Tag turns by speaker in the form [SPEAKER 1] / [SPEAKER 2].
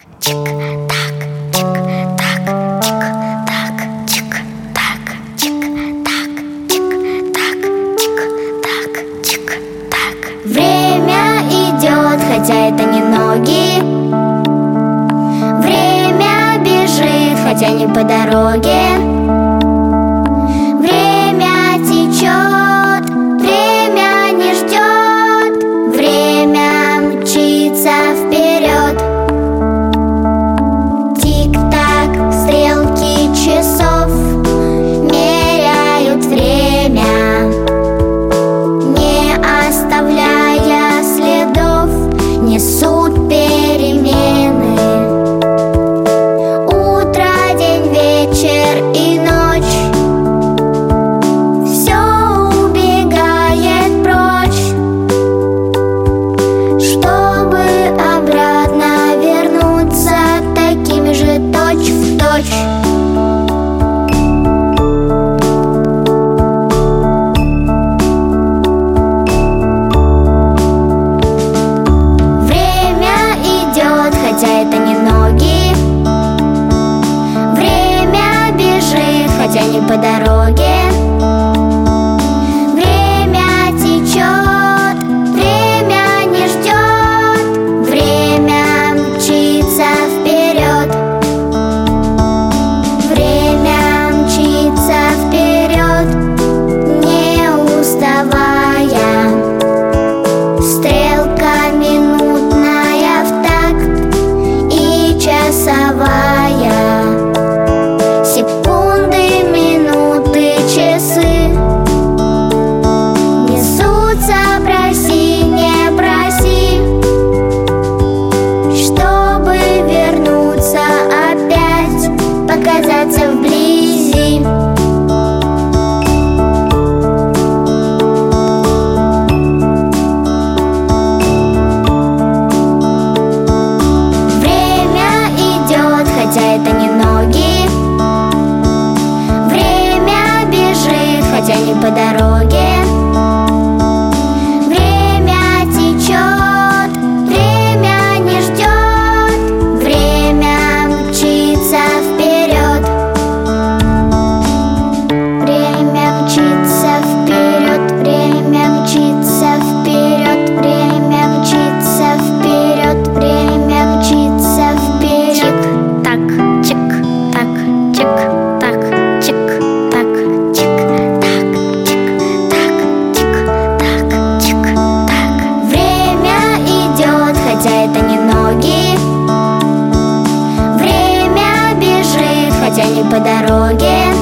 [SPEAKER 1] Время идет, хотя это не ноги. Время бежит, хотя не по дороге. Время течет, время не ждет. Время мчится вперед. Тик-так, стрелки часов меряют время, не оставляя следов, несут перемены. Утро, день, вечер и ночь, все убегает прочь, чтобы обратно вернуться такими же точь в точь. Хотя это не ноги. Время бежит, хотя не по дороге. Время течет, время не ждет. Время мчится вперед. Время мчится вперед, не уставая. Стрелка минутная в такт и часовая. Секунды, минуты, часы несутся, проси, не проси, чтобы вернуться опять, показаться вблизи. Хотя это не ноги. Время бежит, хотя не по дороге. Время течет, время не ждет. Время мчится вперед. Время мчится вперед. Время мчится вперед. Время мчится вперед. Время мчится вперед. Хотя это не ноги. Время бежит, хотя не по дороге.